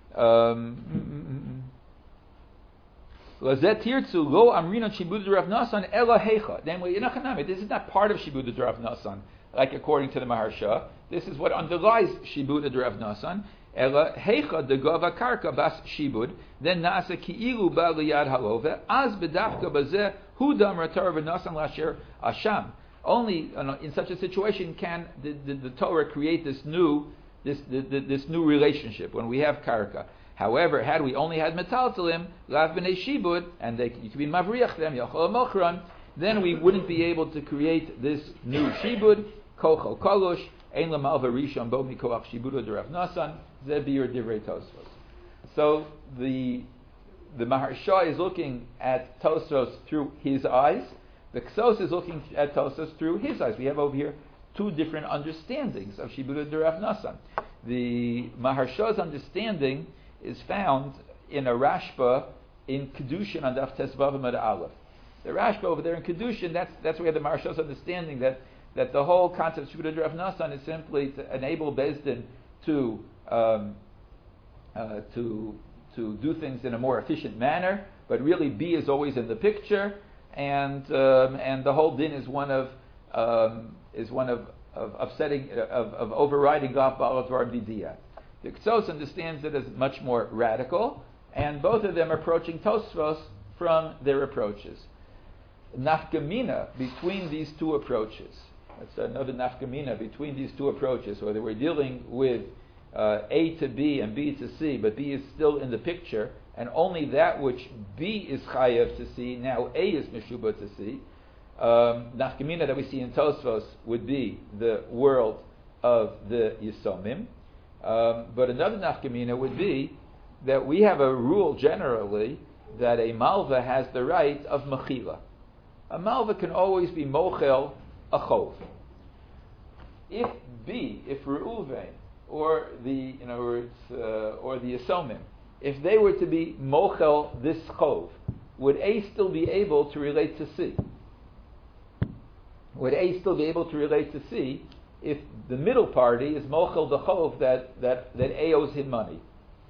Um, Lazet tirtzu lo amrina shibud Rav Nathan ela hecha. Namely, this is not part of shibud Rav Nathan, like according to the Maharsha. This is what underlies shibud Rav Nathan. Ela hecha de gova karka bas shibud. Then nasa ki'ilu ba liyad halove. Az bedafka bazeh hudam ratar Rav Nathan lasher asham. Only in such a situation can the, the, the Torah create this new this the, the, this new relationship when we have karka. However, had we only had metaltalim, lav b'nei shibud, and they, you could be mavriach them, yachol mochran, then we wouldn't be able to create this new shibud, kochol kolosh, ein lamalva rishon bo mikoach shibud de Rav Nathan, zebir divrei Tosfos. So the the Maharsha is looking at Tosfos through his eyes. The Ksos is looking at Tosfos through his eyes. We have over here two different understandings of shibud de Rav Nathan. The Maharsha's understanding is found in a Rashba in Kedushin on Daf Tesvav Amud Aleph. The Rashba over there in Kedushin, that's that's where the Maharsha's understanding that, that the whole concept of Shibud Rav Nathan is simply to enable Beis Din to um, uh, to to do things in a more efficient manner, but really B is always in the picture, and um, and the whole din is one of um, is one of of, of setting of, of overriding Gaf Ba'al Dvar B'diyah. The Ksos understands it as much more radical, and both of them are approaching Tosfos from their approaches. Nafkamina between these two approaches. That's another nafkamina between these two approaches, whether we're dealing with uh, A to B and B to C, but B is still in the picture, and only that which B is chayav to C, now A is meshubah to C. Um, nafkamina that we see in Tosfos would be the world of the Yisomim. Um, but another nafkamina would be that we have a rule generally that a malva has the right of mechila. A malva can always be mochel a chov. If B, if Reuven, or the, you know, uh, or the Yisomim, if they were to be mochel this chov, would A still be able to relate to C? Would A still be able to relate to C if the middle party is mochel the chov that, that, that A owes him money?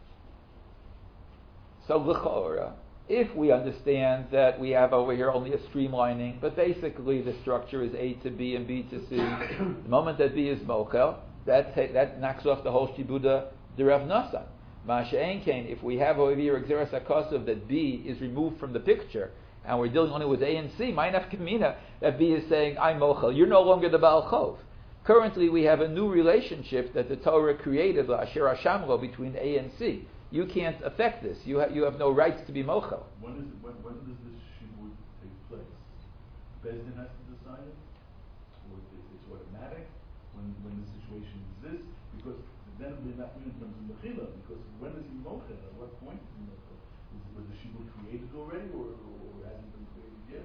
So l'chora, if we understand that we have over here only a streamlining, but basically the structure is A to B and B to C, the moment that B is mochel, that ta- that knocks off the whole shibuda de Rav Nassan. Masha'en kain, if we have over here exeras hakosov that B is removed from the picture, and we're dealing only with A and C, my nafkamina that B is saying, I'm mochel, you're no longer the Baal Chov. Currently we have a new relationship that the Torah created, Asher Hashamlo, between A and C. You can't affect this. You, ha- you have no rights to be mochel. When, is, when, when does this shibud take place? Bezdin has to decide it? Or it's, it's automatic when, when the situation exists? Because then we're not in terms of mechila, because when is he mochel? At what point is he mochel? Is, was the shibud created already, or, or hasn't been created yet?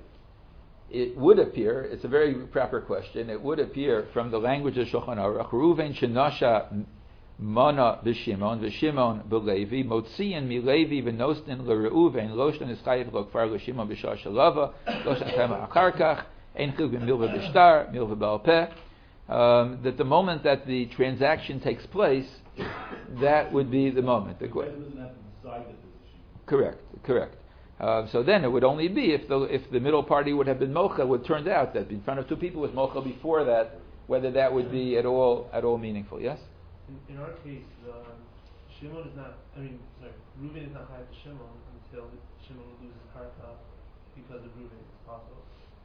It would appear, it's a very proper question, it would appear from the language of Shulchan Aruch, Reuven shenosha Mana b'Shimon, v'Shimon b'Levi, Motziin mi-Levi v'Nostin l'Reuven, Loshtan is chayiv lo kfar l'Shimon b'shar shalava, Loshtan kama acharkach, ein chil b'milva b'shtar, milva b'al peh. Um, that the moment that the transaction takes place, that would be the moment. The The Bezdin doesn't have to decide that there's a shibud. Correct, correct. Uh, so then it would only be if the if the middle party would have been mochel, would turned out that in front of two people was mochel before that, whether that would be at all at all meaningful. Yes. In, in our case, um, Shimon is not, I mean, sorry, Reuven is not chayav to Shimon until Shimon loses karka because of Reuven, it's possible.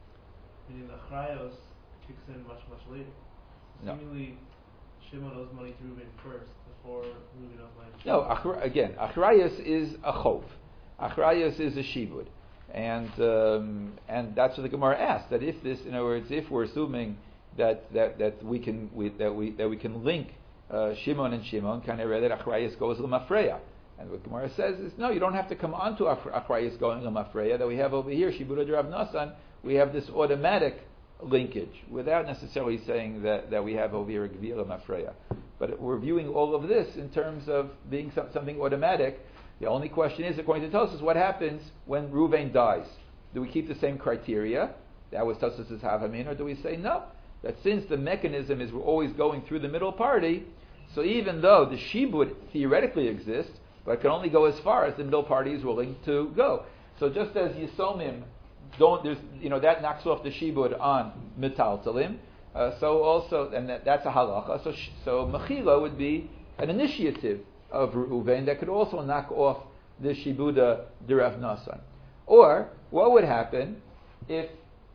Meaning the achrayos kicks in much, much later. No. Seemingly, Shimon owes money to Reuven first before Reuven owes money to No, Shimon. achra, again, achrayos is a chov. Achrayos is a shibud. And um, and that's what the Gemara asked, that if this, in other words, if we're assuming that, that, that we can we, that we that we can link Uh, Shimon and Shimon, kind of read that Achrayas goes l'mafreya, and what Gemara says is no, you don't have to come onto Achrayas going l'mafreya. That we have over here, Shibuda de Rav Nassan, we have this automatic linkage without necessarily saying that, that we have over here a Gvir l'mafreya. But we're viewing all of this in terms of being some, something automatic. The only question is, according to Tosfos, what happens when Reuven dies? Do we keep the same criteria? That was Tosfos' Havamin, or do we say no? That since the mechanism is we're always going through the middle party, so even though the shibud theoretically exists, but it can only go as far as the middle party is willing to go. So just as Yisomim don't, there's, you know, that knocks off the shibud on metaltalim, uh, so also, and that, that's a halacha, so, sh- so mechila would be an initiative of Reuven that could also knock off the shibuda de Rav Nassan. Or, what would happen if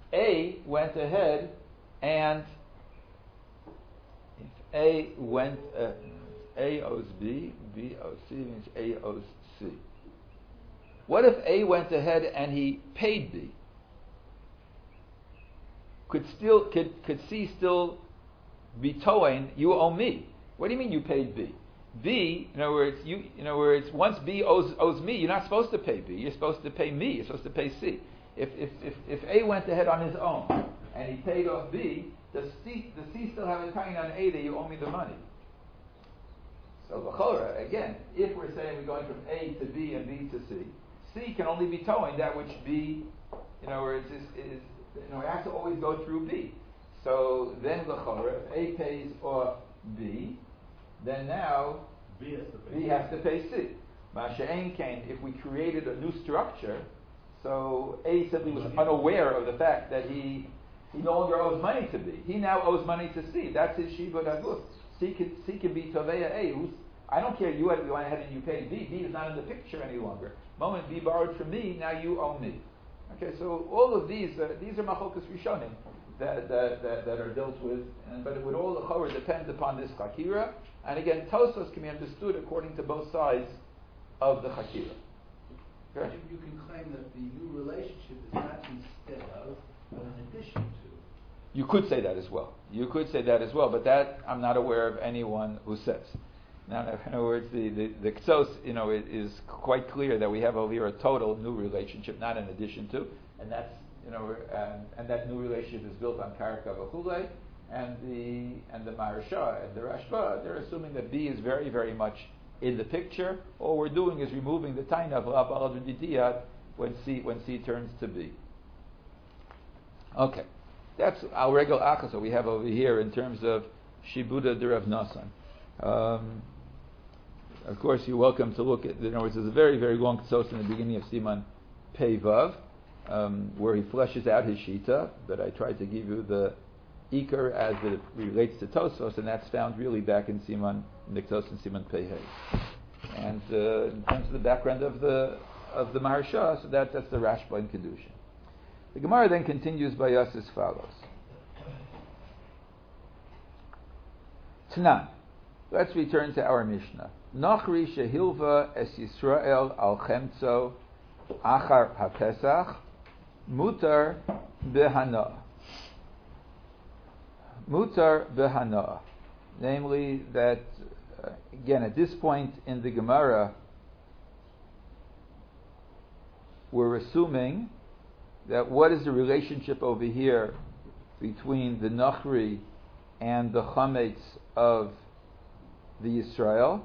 A went ahead and if A went, uh, A owes B, B owes C means A owes C. What if A went ahead and he paid B? Could still could could C still be towing? You owe me. What do you mean you paid B? B, in other words, you in other words, once B owes owes me, you're not supposed to pay B. You're supposed to pay me. You're supposed to pay C. If if if, if A went ahead on his own and he paid off B, does C, does C still have a time on A that you owe me the money? So l'chora, again, if we're saying we're going from A to B and B to C, C can only be towing that which B, in other words, is, is you know, it has to always go through B. So then l'chora, if A pays off B, then now B has to pay. B has to pay C. Masha'en kain, if we created a new structure, so A simply was unaware of the fact that he he no longer owes money to B. He now owes money to C. That's his shibud aguf. C can, C can be toveya A, who's I don't care. You, had, you went ahead and you paid B. B is not in the picture any longer. Moment B borrowed from me, now you owe me. Okay, so all of these, uh, these are machokas rishonim that, that, that, that are dealt with, and, but it would all the chorah depend upon this chakira. And again, Tosos can be understood according to both sides of the chakira. Okay. You, you can claim that the new relationship is not instead of, but in addition to. You could say that as well. You could say that as well, but that I'm not aware of anyone who says. Now, in other words, the the, the ksos, you know, it is quite clear that we have over here a total new relationship, not in addition to, and that's, you know, and, and that new relationship is built on karka v'chulei, and the and the Maharsha and the Rashba, they're assuming that B is very, very much in the picture. All we're doing is removing the taina of la balad v'didiyat when C when C turns to B. Okay, that's our regular achas we have over here in terms of shibuda de Rav Nasan. Um, Of course, you're welcome to look at. In other words, there's a very, very long ksos in the beginning of Siman Pei Vav, um, where he fleshes out his shita. But I tried to give you the ikar as it relates to Tosos, and that's found really back in Siman in the ksos in Siman Pei Hey. And uh, in terms of the background of the of the Maharsha, so that that's the Rashba in Kedushin. The Gemara then continues by us as follows: Tanan. Let's return to our Mishnah. Nachri shehilva es Yisrael al chemtzo achar haPesach mutar behana. Mutar behana. Namely, that uh, again at this point in the Gemara, we're assuming that what is the relationship over here between the Nachri and the chametz of the Yisrael.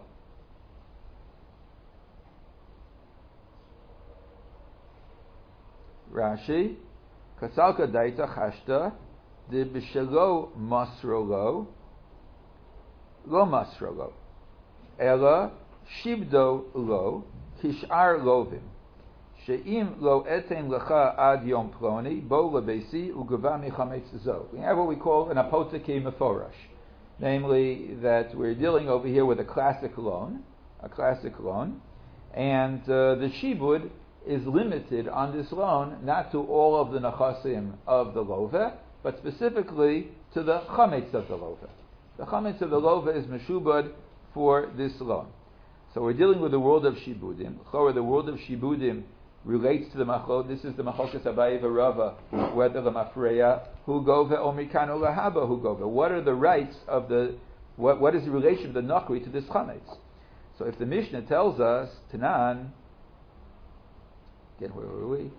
Rashi, Kasalka daita chashta, de b'shelo masrolo, lo masrolo, ela shibdo lo, kishar lovim, she'im lo etem lecha ad yom ploni, bo lebesi ugava michametz zo. We have what we call an apoteke meforash, namely that we're dealing over here with a classic loan, a classic loan, and uh, the shibud is limited on this loan not to all of the nachasim of the lova, but specifically to the chametz of the lova. The chametz of the lova is meshubad for this loan. So we're dealing with the world of shibudim. Chora, the world of shibudim relates to the machlo. This is the machokas Abaye v'Rava, whether the mafreya hu gova or mikano lahaba hu gova. What are the rights of the? What what is the relation of the nachri to this chametz? So if the Mishnah tells us Tanan. Again, where were we?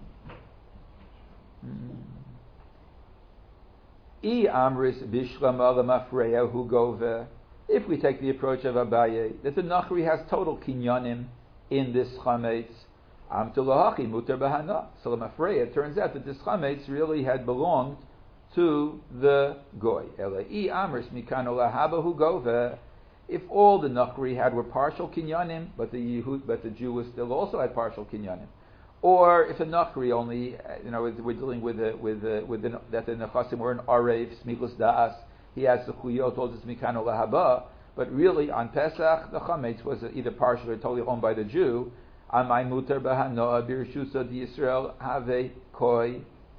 I amris bishlama lemafreya hu gove. If we take the approach of Abaye, that the nachri has total kinyanim in this chametz, am tulahachi mutar bahana. So lemafreya, it turns out that this chametz really had belonged to the goy. Ela I amris mikano lahaba hu gove. If all the nachri had were partial kinyanim, but the Yehud, but the Jew was still also had partial kinyanim. Or if a nachri only, you know, we're dealing with a, with a, with the, that the nechasim were an arev smichus da'as, he has the chuyot, all this mikano lahaba, but really on Pesach the chametz was either partially or totally owned by the Jew. Amay mutar bahanoa birshusa di Yisrael have koi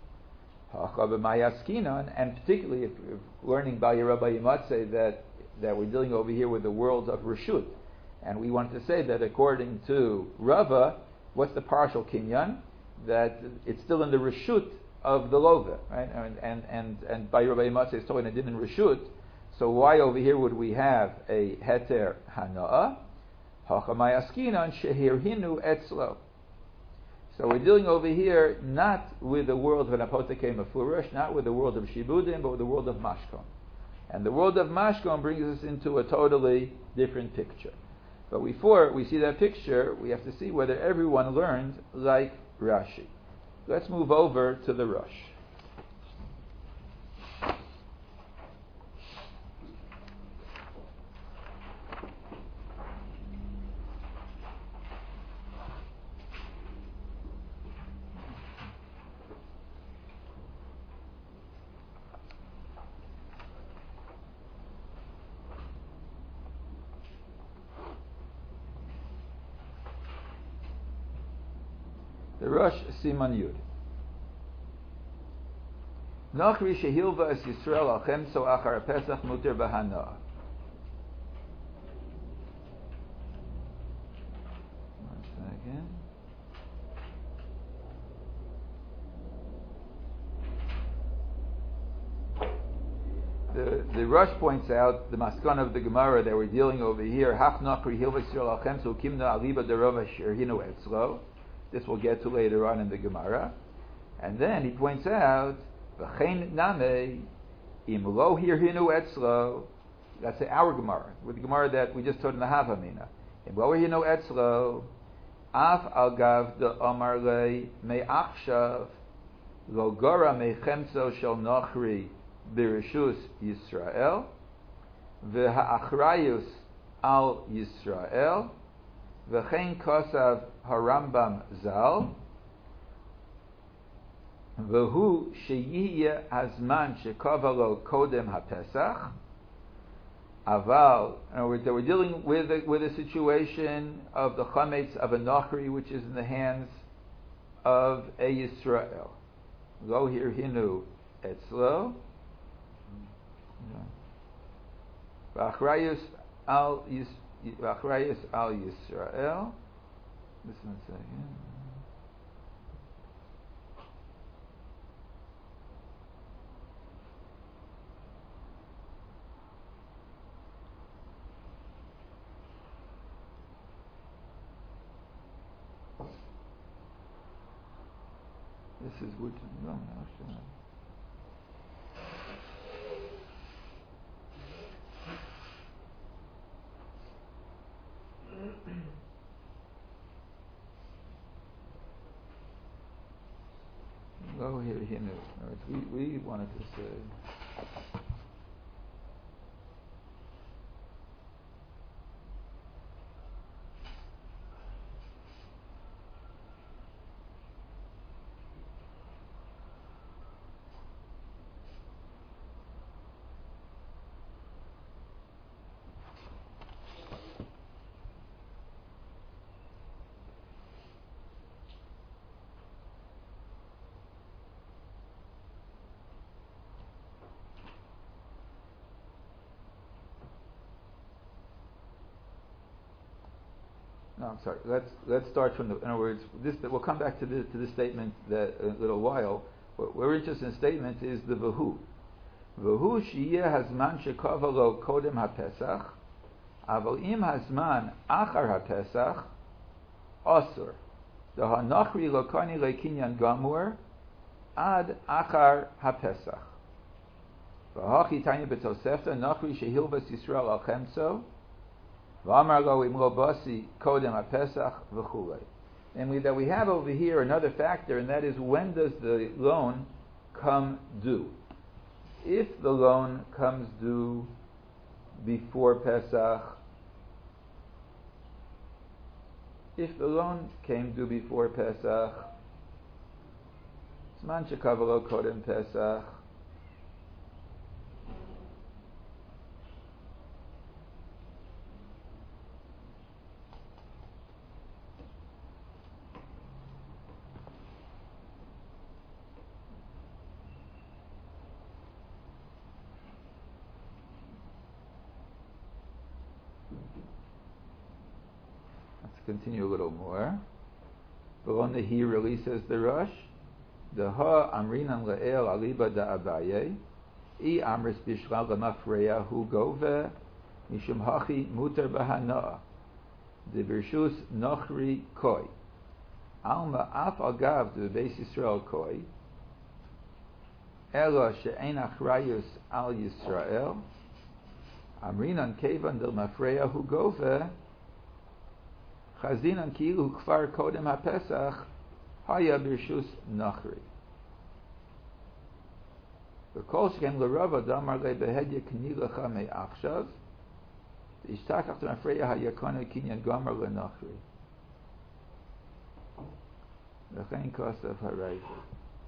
hachav and particularly if, if learning by Rabbi Yimatzeh that that we're dealing over here with the world of reshut, and we want to say that according to Rava, what's the partial kinyan? That it's still in the reshut of the lova, right? And and and, and by Rabbi Yimatzeh it's talking it didn't reshut. So why over here would we have a heter hana'a? Hachamayaskinan shehirhinu etzlo. So we're dealing over here not with the world of an apoteke mefurash, not with the world of shibudim, but with the world of mashkon. And the world of mashkon brings us into a totally different picture. But before we see that picture, we have to see whether everyone learned like Rashi. Let's move over to the Rosh. The Rosh Siman Yud. Nachri shehilva es Yisrael al chemso achar Pesach muter bahana. One second. The, the Rush points out the maskan of the Gemara that we're dealing over here. Hach nachri hilva Yisrael al chemso kimna aliba derova sherhinu etzlo. This we'll get to later on in the Gemara. And then he points out, V'chein name im lo hirhinu etzlo. That's our Gemara, with the Gemara that we just taught in the Havamina. Im lo hirhinu etzlo, af al gav de omar le me'achshav lo gora mechemso shel nochri b'rishus Yisrael v'ha'achrayus al Yisrael v'chein kosav Harambam Zal v'hu sheyiyeh hazman shekavalo kodem haPesach aval. In other words, that we're dealing with a, with a situation of the chametz of a nachri which is in the hands of a Yisrael. Lo hirhinu etzlo v'achrayus al v'achrayus al Yisrael. This one second. This is which no, no, sure. Go here, here, no. We we wanted to say. No, I'm sorry. Let's let's start from the. In other words, this we'll come back to the to the statement that in a little while. What we're interested in the statement is the vahu. Vahu shiyeh hazman shekavalo kodem haPesach, aval im hazman achar haPesach, asur. The hanachri lokani lekinyan gamur ad achar haPesach. V'hachi tanya betosefta nachri shehilvas Yisrael al chemso. Namely, that we have over here another factor, and that is when does the loan come due? If the loan comes due before Pesach, if the loan came due before Pesach, Zman shekavalo kodem Pesach, continue a little more. Below the he releases the rush. The ha amrinan le'el aliba da abaye. I amris bishral lemafreya hu gove mishum hachi muter bahana. The birshus nochri koi. Alma af agav de beis Yisrael koi. Elo she'en achrayus al Yisrael. Amrinan kevan del mafreya hu gove. Chazinan kilu kfar kodem haPesach haya birshus nachri. V'kol sheken l'rava damar le behedya k'ni lecha me'achshav v'ishtakach t'mafreya hayakonu kinyan gomer le'nachri v'chein kosav harayzer.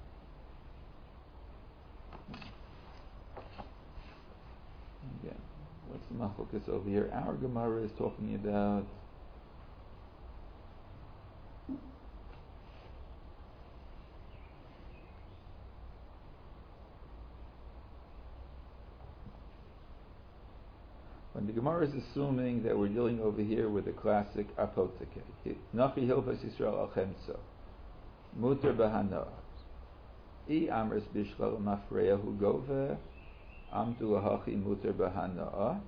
Again, what's the machlokas over here? Our Gemara is talking about the Gemara is assuming that we're dealing over here with a classic apoteke. Nachi hilchos Yisrael al chemtza. Muter b'hana. I amres bishlal mafreyahu gove. Amtu lahachi muter b'hana.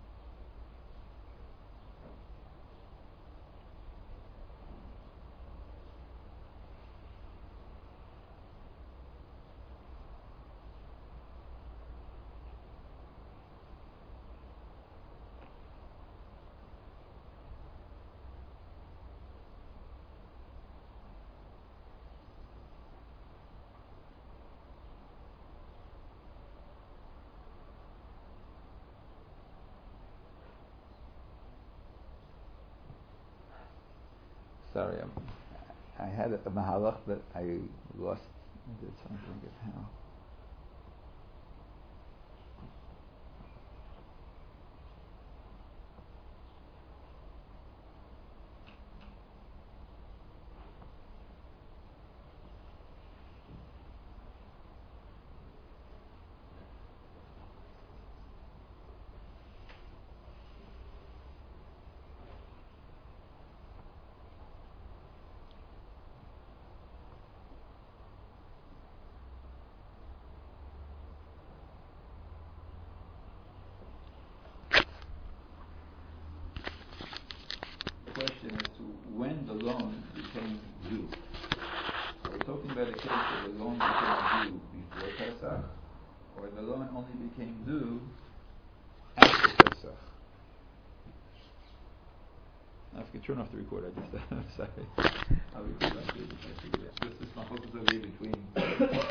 Sorry, I'm, I had a, a mahalach, but I lost the something of how. Question as to when the loan became due. Are we talking about a case where the loan became due before Pesach, or the loan only became due after Pesach? I have to turn off the recorder. I just sorry. I'll record that. This is my focus over here between.